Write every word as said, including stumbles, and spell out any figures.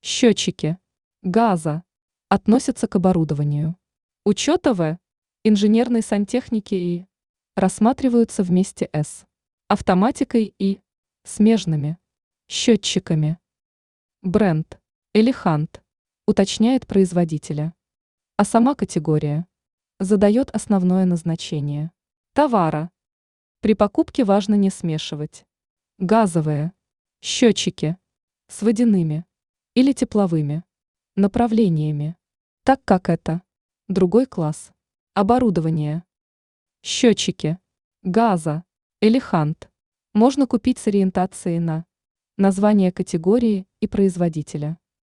Счетчики газа относятся к оборудованию учета В, инженерной сантехники и рассматриваются вместе с автоматикой и смежными счетчиками. Бренд «Элефант» уточняет производителя, а сама категория задает основное назначение товара. При покупке важно не смешивать газовые счетчики с водяными или тепловыми направлениями, так как это другой класс оборудования. Счетчики газа «Элефант» можно купить с ориентацией на название категории и производителя.